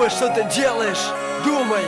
Думай, что ты делаешь, думай.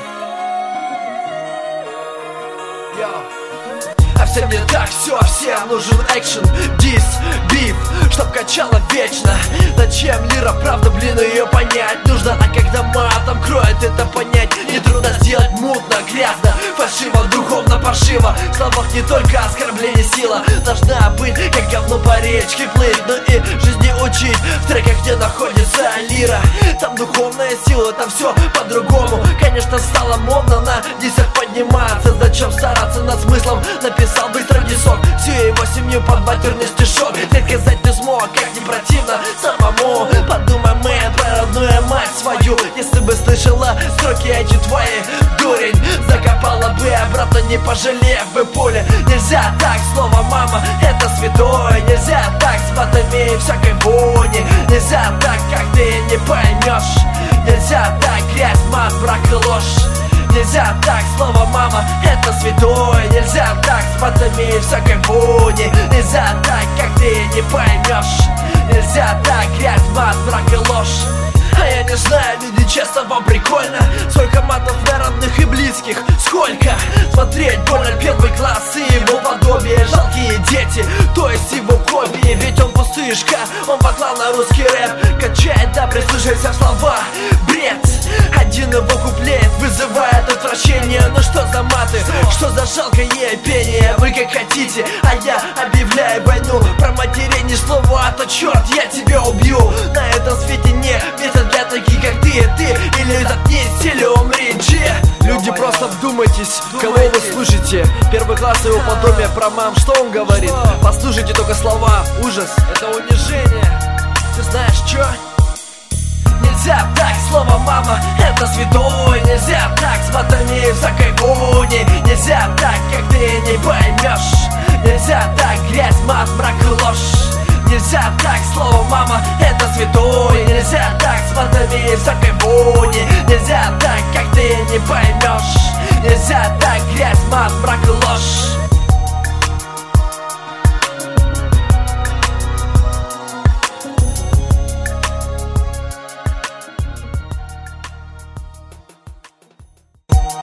А всем не так, всем нужен экшен, дис, биф, чтоб качало вечно. Зачем лира, правда, ее понять нужно. А когда матом кроет, это понять нетрудно сделать мутно, грязно, фальшиво, духовно, паршиво. В словах не только оскорбление, сила должна быть, как говно по речке плыть, но и жизни учить. В треках, где находится лира, там духовная сила, там все по-другому. Конечно, стало модно на дисах подниматься. Зачем стараться над смыслом? Написал быстро дисок, всю его семью под матерный стишок. Ты сказать не смог, как не противно самому. Подумай, мэн, про родную мать свою. Если бы слышала строки эти твои, дурень, закопала бы обратно, не пожалев бы пули. Нельзя так, слово мама, это святое. Нельзя так, с матами и всякой вони. Нельзя так, как ты не поймешь. Нельзя так, грязь, мат, брак и ложь. Нельзя так, слово мама, это святое. Нельзя так, с матами и всякой вони. Нельзя так, как ты не поймешь. Нельзя так, грязь, мат, брак и ложь. А я не знаю, люди, честно, вам прикольно? Сколько матов для родных и близких, сколько? Смотреть больно первый класс и его подобие. Жалкие дети, то есть его копии. Ведь он пустышка, он поклал на русский рэп. Качает, да, прислушайся в слова. Бред, один его куплет вызывает отвращение. Ну что за маты, что за жалкое пение? Вы как хотите, а я объявляю войну. Про матерей ни слова, а то черт, я тебя убью. На этом свете не место для таких, как ты. Или заткнись, или умри, G. Люди, просто вдумайтесь, кого вы слушаете. Первый класс его подобие про мам, что он говорит? Послушайте только слова, ужас, это унижение. Ты знаешь, чё? Нельзя так, слово мама, это святое. Нельзя так, с матами и всякой вони. Нельзя так, как ты не поймешь. Нельзя так, грязь, мат, мрак и ложь. Нельзя так, слово мама, это святое. Нельзя так, с матами и всякой вони. Нельзя так, как ты не поймешь. Нельзя так, грязь, мат, мрак и ложь.